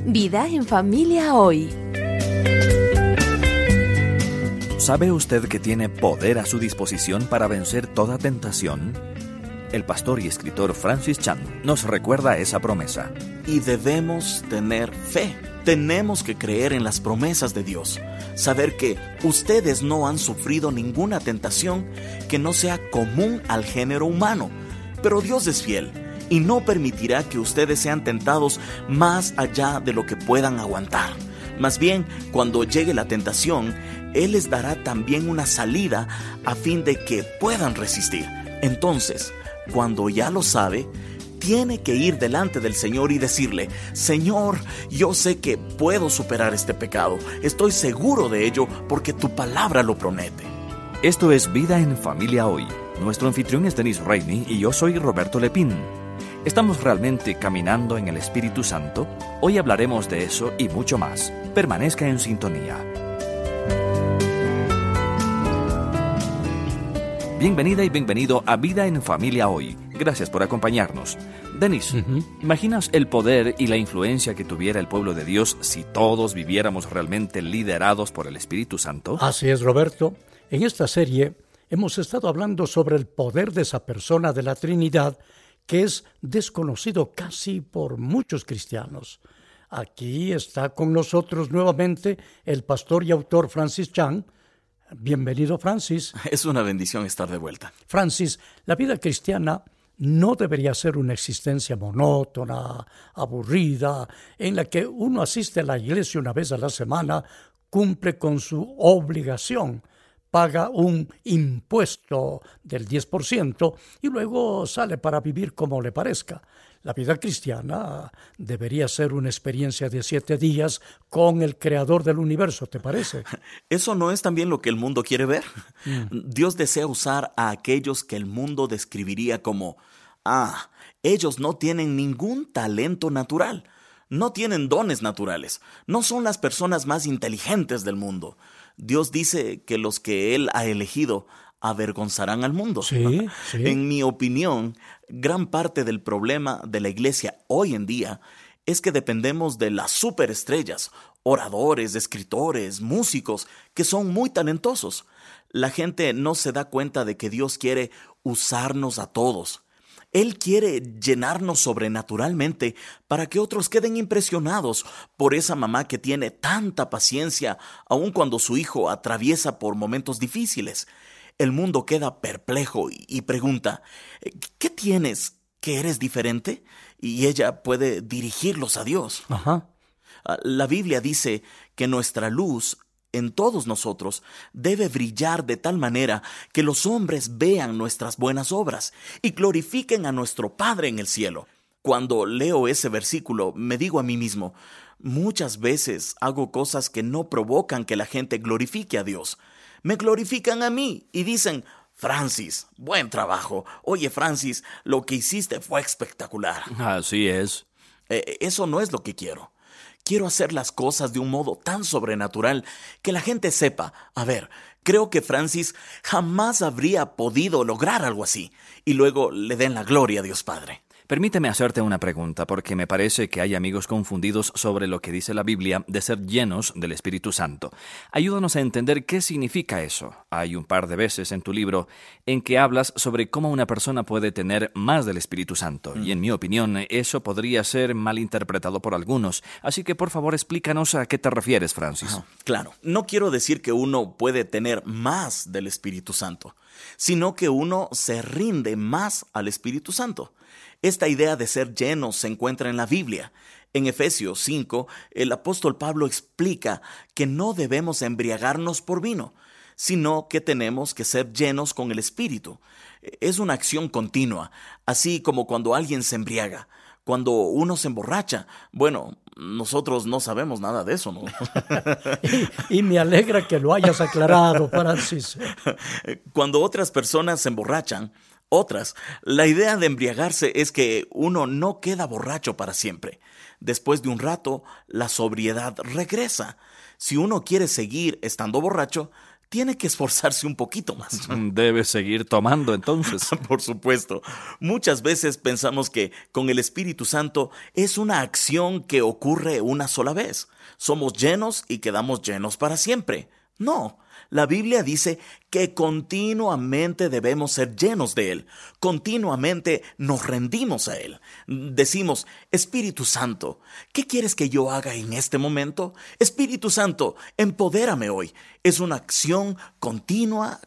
Vida en Familia Hoy. ¿Sabe usted que tiene poder a su disposición para vencer toda tentación? El pastor y escritor Francis Chan nos recuerda esa promesa. Y debemos tener fe. Tenemos que creer en las promesas de Dios. Saber que ustedes no han sufrido ninguna tentación que no sea común al género humano. Pero Dios es fiel y no permitirá que ustedes sean tentados más allá de lo que puedan aguantar. Más bien, cuando llegue la tentación, Él les dará también una salida a fin de que puedan resistir. Entonces, cuando ya lo sabe, tiene que ir delante del Señor y decirle: Señor, yo sé que puedo superar este pecado. Estoy seguro de ello porque tu palabra lo promete. Esto es Vida en Familia Hoy. Nuestro anfitrión es Denis Rainey y yo soy Roberto Lepín. ¿Estamos realmente caminando en el Espíritu Santo? Hoy hablaremos de eso y mucho más. Permanezca en sintonía. Bienvenida y bienvenido a Vida en Familia Hoy. Gracias por acompañarnos. Denis, ¿imaginas el poder y la influencia que tuviera el pueblo de Dios si todos viviéramos realmente liderados por el Espíritu Santo? Así es, Roberto. En esta serie hemos estado hablando sobre el poder de esa persona de la Trinidad que es desconocido casi por muchos cristianos. Aquí está con nosotros nuevamente el pastor y autor Francis Chan. Bienvenido, Francis. Es una bendición estar de vuelta. Francis, la vida cristiana no debería ser una existencia monótona, aburrida, en la que uno asiste a la iglesia una vez a la semana, cumple con su obligación, paga un impuesto del 10% y luego sale para vivir como le parezca. La vida cristiana debería ser una experiencia de 7 días con el Creador del universo, ¿te parece? ¿Eso no es también lo que el mundo quiere ver? Dios desea usar a aquellos que el mundo describiría como: ellos no tienen ningún talento natural, no tienen dones naturales, no son las personas más inteligentes del mundo. Dios dice que los que Él ha elegido avergonzarán al mundo. Sí. En mi opinión, gran parte del problema de la iglesia hoy en día es que dependemos de las superestrellas, oradores, escritores, músicos, que son muy talentosos. La gente no se da cuenta de que Dios quiere usarnos a todos. Él quiere llenarnos sobrenaturalmente para que otros queden impresionados por esa mamá que tiene tanta paciencia aun cuando su hijo atraviesa por momentos difíciles. El mundo queda perplejo y pregunta: ¿qué tienes que eres diferente? Y ella puede dirigirlos a Dios. La Biblia dice que nuestra luz en todos nosotros debe brillar de tal manera que los hombres vean nuestras buenas obras y glorifiquen a nuestro Padre en el cielo. Cuando leo ese versículo, me digo a mí mismo: muchas veces hago cosas que no provocan que la gente glorifique a Dios. Me glorifican a mí y dicen: Francis, buen trabajo. Oye, Francis, lo que hiciste fue espectacular. Así es. Eso no es lo que quiero. Quiero hacer las cosas de un modo tan sobrenatural que la gente sepa: a ver, creo que Francis jamás habría podido lograr algo así. Y luego le den la gloria a Dios Padre. Permíteme hacerte una pregunta, porque me parece que hay amigos confundidos sobre lo que dice la Biblia de ser llenos del Espíritu Santo. Ayúdanos a entender qué significa eso. Hay un par de veces en tu libro en que hablas sobre cómo una persona puede tener más del Espíritu Santo. Y en mi opinión, eso podría ser malinterpretado por algunos. Así que, por favor, explícanos a qué te refieres, Francis. Claro, no quiero decir que uno puede tener más del Espíritu Santo, sino que uno se rinde más al Espíritu Santo. Esta idea de ser llenos se encuentra en la Biblia. En Efesios 5, el apóstol Pablo explica que no debemos embriagarnos por vino, sino que tenemos que ser llenos con el Espíritu. Es una acción continua, así como cuando alguien se embriaga. Cuando uno se emborracha, bueno, nosotros no sabemos nada de eso, ¿no? y me alegra que lo hayas aclarado, Francis. Cuando otras personas se emborrachan, la idea de embriagarse es que uno no queda borracho para siempre. Después de un rato, la sobriedad regresa. Si uno quiere seguir estando borracho, tiene que esforzarse un poquito más. Debe seguir tomando entonces. Por supuesto. Muchas veces pensamos que con el Espíritu Santo es una acción que ocurre una sola vez. Somos llenos y quedamos llenos para siempre. No, la Biblia dice que continuamente debemos ser llenos de Él. Continuamente nos rendimos a Él. Decimos, Espíritu Santo, ¿qué quieres que yo haga en este momento? Espíritu Santo, empodérame hoy. Es una acción continua.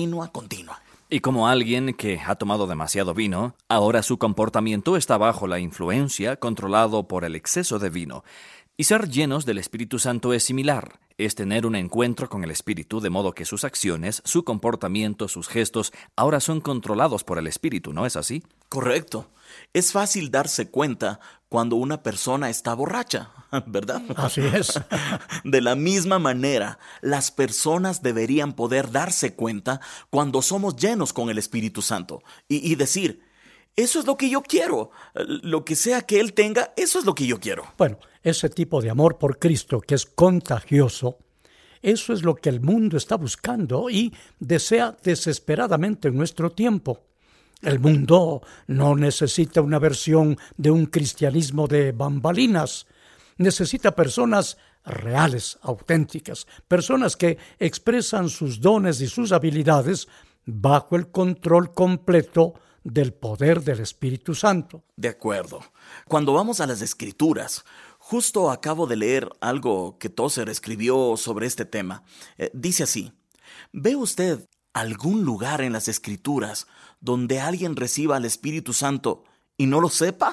Y como alguien que ha tomado demasiado vino, ahora su comportamiento está bajo la influencia, controlado por el exceso de vino. Y ser llenos del Espíritu Santo es similar. Es tener un encuentro con el Espíritu, de modo que sus acciones, su comportamiento, sus gestos, ahora son controlados por el Espíritu, ¿no es así? Correcto. Es fácil darse cuenta cuando una persona está borracha, ¿verdad? Así es. De la misma manera, las personas deberían poder darse cuenta cuando somos llenos con el Espíritu Santo y decir, eso es lo que yo quiero. Lo que sea que Él tenga, eso es lo que yo quiero. Bueno, ese tipo de amor por Cristo que es contagioso, eso es lo que el mundo está buscando y desea desesperadamente en nuestro tiempo. El mundo no necesita una versión de un cristianismo de bambalinas. Necesita personas reales, auténticas, personas que expresan sus dones y sus habilidades bajo el control completo del poder del Espíritu Santo. De acuerdo. Cuando vamos a las Escrituras, justo acabo de leer algo que Tozer escribió sobre este tema. Dice así, ¿ve usted algún lugar en las Escrituras donde alguien reciba al Espíritu Santo y no lo sepa?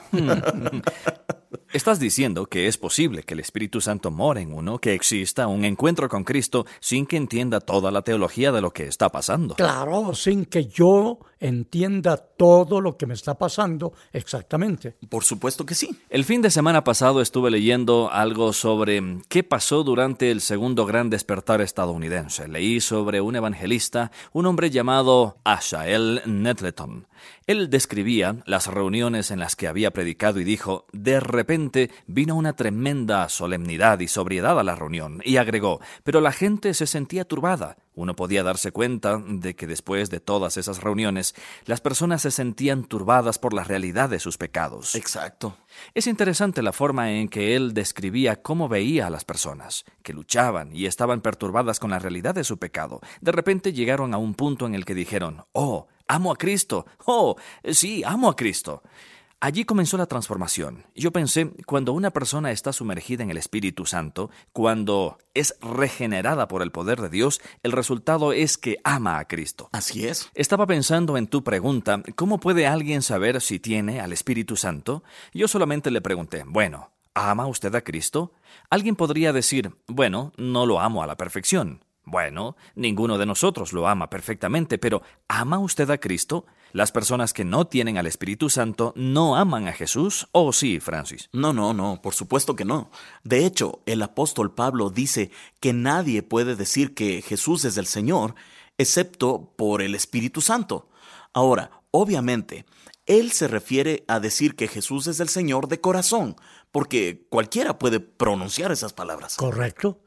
Estás diciendo que es posible que el Espíritu Santo more en uno, que exista un encuentro con Cristo sin que entienda toda la teología de lo que está pasando. Claro, sin que yo entienda todo lo que me está pasando exactamente. Por supuesto que sí. El fin de semana pasado estuve leyendo algo sobre qué pasó durante el segundo gran despertar estadounidense. Leí sobre un evangelista, un hombre llamado Ashael Nettleton. Él describía las reuniones en las que había predicado y dijo, de repente vino una tremenda solemnidad y sobriedad a la reunión, y agregó, pero la gente se sentía turbada. Uno podía darse cuenta de que después de todas esas reuniones, las personas se sentían turbadas por la realidad de sus pecados. Exacto. Es interesante la forma en que él describía cómo veía a las personas, que luchaban y estaban perturbadas con la realidad de su pecado. De repente llegaron a un punto en el que dijeron, ¡oh, amo a Cristo! ¡Oh, sí, amo a Cristo! Allí comenzó la transformación. Yo pensé, cuando una persona está sumergida en el Espíritu Santo, cuando es regenerada por el poder de Dios, el resultado es que ama a Cristo. Así es. Estaba pensando en tu pregunta, ¿cómo puede alguien saber si tiene al Espíritu Santo? Yo solamente le pregunté, bueno, ¿ama usted a Cristo? Alguien podría decir, bueno, no lo amo a la perfección. Bueno, ninguno de nosotros lo ama perfectamente, pero ¿ama usted a Cristo? ¿Las personas que no tienen al Espíritu Santo no aman a Jesús? ¿O sí, Francis? No, por supuesto que no. De hecho, el apóstol Pablo dice que nadie puede decir que Jesús es el Señor, excepto por el Espíritu Santo. Ahora, obviamente, él se refiere a decir que Jesús es el Señor de corazón, porque cualquiera puede pronunciar esas palabras. ¿Correcto?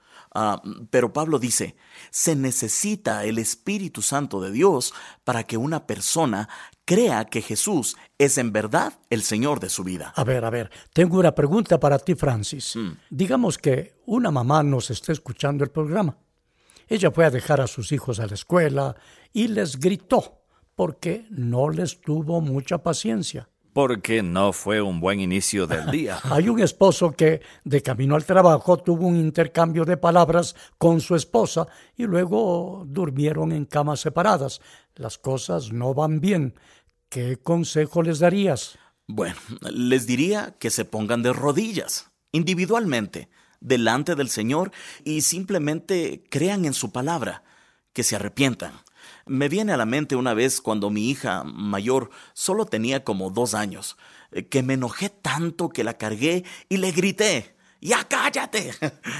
Pero Pablo dice, se necesita el Espíritu Santo de Dios para que una persona crea que Jesús es en verdad el Señor de su vida. A ver, tengo una pregunta para ti, Francis. Digamos que una mamá nos está escuchando el programa. Ella fue a dejar a sus hijos a la escuela y les gritó porque no les tuvo mucha paciencia. Porque no fue un buen inicio del día. Hay un esposo que, de camino al trabajo, tuvo un intercambio de palabras con su esposa y luego durmieron en camas separadas. Las cosas no van bien. ¿Qué consejo les darías? Bueno, les diría que se pongan de rodillas, individualmente, delante del Señor y simplemente crean en su palabra, que se arrepientan. Me viene a la mente una vez cuando mi hija mayor solo tenía como 2 años, que me enojé tanto que la cargué y le grité, ¡ya cállate!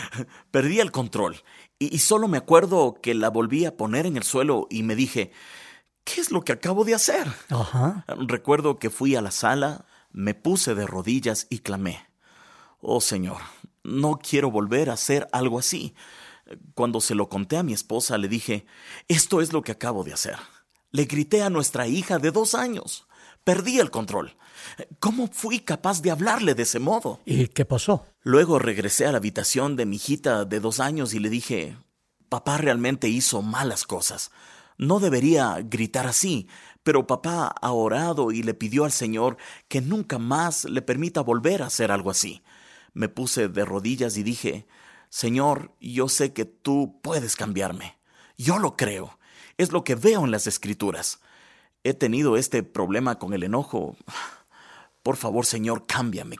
Perdí el control y solo me acuerdo que la volví a poner en el suelo y me dije, ¿qué es lo que acabo de hacer? Ajá. Recuerdo que fui a la sala, me puse de rodillas y clamé, oh Señor, no quiero volver a hacer algo así. Cuando se lo conté a mi esposa, le dije, esto es lo que acabo de hacer. Le grité a nuestra hija de 2 años. Perdí el control. ¿Cómo fui capaz de hablarle de ese modo? ¿Y qué pasó? Luego regresé a la habitación de mi hijita de 2 años y le dije, papá realmente hizo malas cosas. No debería gritar así, pero papá ha orado y le pidió al Señor que nunca más le permita volver a hacer algo así. Me puse de rodillas y dije, Señor, yo sé que tú puedes cambiarme. Yo lo creo. Es lo que veo en las Escrituras. He tenido este problema con el enojo. Por favor, Señor, cámbiame.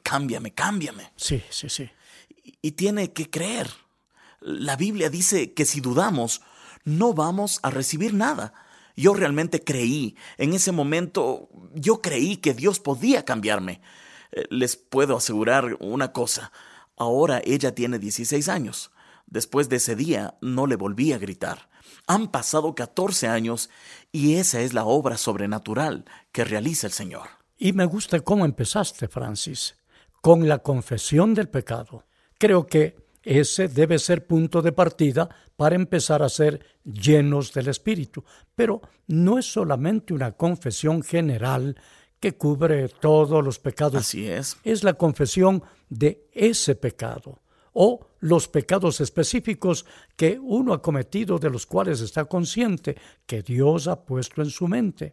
Sí. Y tiene que creer. La Biblia dice que si dudamos, no vamos a recibir nada. Yo realmente creí. En ese momento, yo creí que Dios podía cambiarme. Les puedo asegurar una cosa. Ahora ella tiene 16 años. Después de ese día, no le volví a gritar. Han pasado 14 años y esa es la obra sobrenatural que realiza el Señor. Y me gusta cómo empezaste, Francis, con la confesión del pecado. Creo que ese debe ser punto de partida para empezar a ser llenos del Espíritu. Pero no es solamente una confesión general que cubre todos los pecados. Así es. Es la confesión de ese pecado o los pecados específicos que uno ha cometido, de los cuales está consciente que Dios ha puesto en su mente.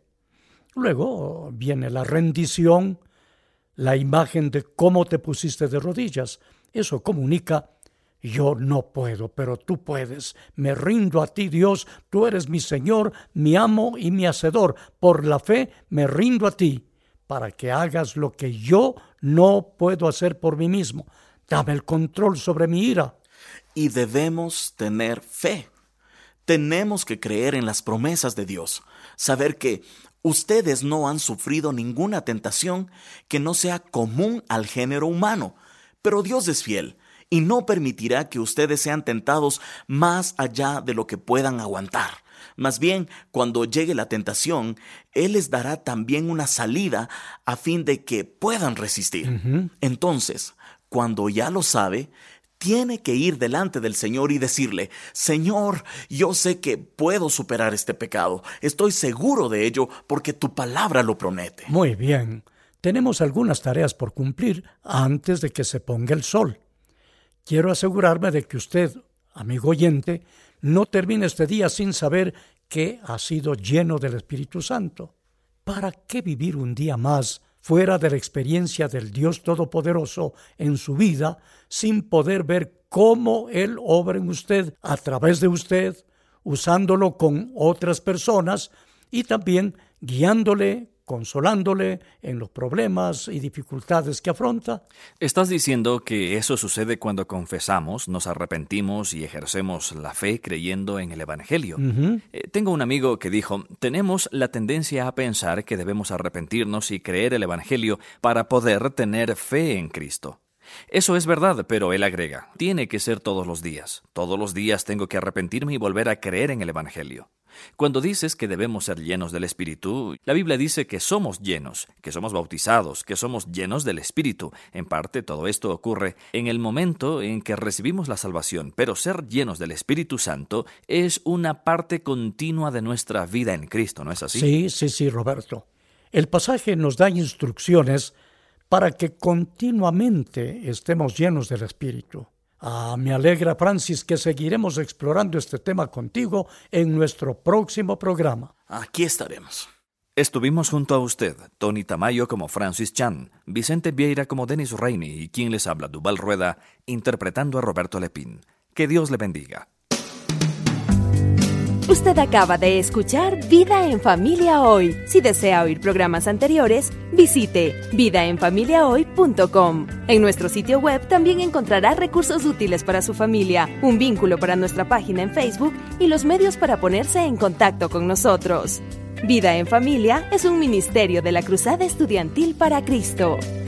Luego viene la rendición, la imagen de cómo te pusiste de rodillas. Eso comunica, yo no puedo, pero tú puedes. Me rindo a ti, Dios, tú eres mi Señor, mi amo y mi hacedor. Por la fe me rindo a ti, para que hagas lo que yo no puedo hacer por mí mismo. Dame el control sobre mi ira. Y debemos tener fe. Tenemos que creer en las promesas de Dios. Saber que ustedes no han sufrido ninguna tentación que no sea común al género humano. Pero Dios es fiel y no permitirá que ustedes sean tentados más allá de lo que puedan aguantar. Más bien, cuando llegue la tentación, Él les dará también una salida a fin de que puedan resistir. Entonces, cuando ya lo sabe, tiene que ir delante del Señor y decirle, Señor, yo sé que puedo superar este pecado. Estoy seguro de ello porque tu palabra lo promete. Muy bien. Tenemos algunas tareas por cumplir antes de que se ponga el sol. Quiero asegurarme de que usted, amigo oyente, no termine este día sin saber que ha sido lleno del Espíritu Santo. ¿Para qué vivir un día más fuera de la experiencia del Dios Todopoderoso en su vida, sin poder ver cómo Él obra en usted, a través de usted, usándolo con otras personas y también guiándole, consolándole en los problemas y dificultades que afronta? ¿Estás diciendo que eso sucede cuando confesamos, nos arrepentimos y ejercemos la fe creyendo en el Evangelio? Tengo un amigo que dijo, tenemos la tendencia a pensar que debemos arrepentirnos y creer el Evangelio para poder tener fe en Cristo. Eso es verdad, pero él agrega, tiene que ser todos los días. Todos los días tengo que arrepentirme y volver a creer en el Evangelio. Cuando dices que debemos ser llenos del Espíritu, la Biblia dice que somos llenos, que somos bautizados, que somos llenos del Espíritu. En parte, todo esto ocurre en el momento en que recibimos la salvación, pero ser llenos del Espíritu Santo es una parte continua de nuestra vida en Cristo, ¿no es así? Sí, Roberto. El pasaje nos da instrucciones para que continuamente estemos llenos del Espíritu. Me alegra, Francis, que seguiremos explorando este tema contigo en nuestro próximo programa. Aquí estaremos. Estuvimos junto a usted, Tony Tamayo como Francis Chan, Vicente Vieira como Denis Reini y quien les habla, Duval Rueda, interpretando a Roberto Lepín. Que Dios le bendiga. Usted acaba de escuchar Vida en Familia Hoy. Si desea oír programas anteriores, visite vidaenfamiliahoy.com. En nuestro sitio web también encontrará recursos útiles para su familia, un vínculo para nuestra página en Facebook y los medios para ponerse en contacto con nosotros. Vida en Familia es un ministerio de la Cruzada Estudiantil para Cristo.